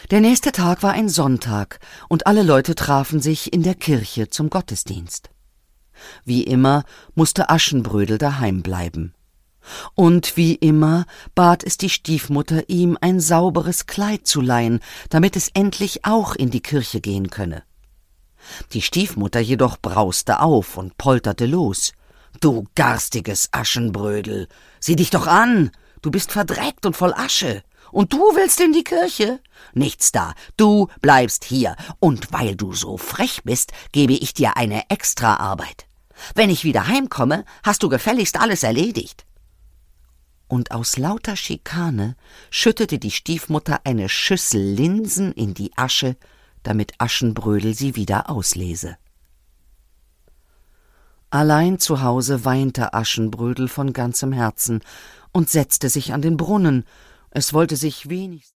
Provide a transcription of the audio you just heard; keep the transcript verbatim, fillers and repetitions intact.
Der nächste Tag war ein Sonntag, und alle Leute trafen sich in der Kirche zum Gottesdienst. Wie immer musste Aschenbrödel daheim bleiben. Und wie immer bat es die Stiefmutter, ihm ein sauberes Kleid zu leihen, damit es endlich auch in die Kirche gehen könne. Die Stiefmutter jedoch brauste auf und polterte los. »Du garstiges Aschenbrödel, sieh dich doch an, du bist verdreckt und voll Asche. Und du willst in die Kirche? Nichts da, du bleibst hier, und weil du so frech bist, gebe ich dir eine Extraarbeit. Wenn ich wieder heimkomme, hast du gefälligst alles erledigt.« Und aus lauter Schikane schüttete die Stiefmutter eine Schüssel Linsen in die Asche, damit Aschenbrödel sie wieder auslese. Allein zu Hause weinte Aschenbrödel von ganzem Herzen und setzte sich an den Brunnen. Es wollte sich wenigstens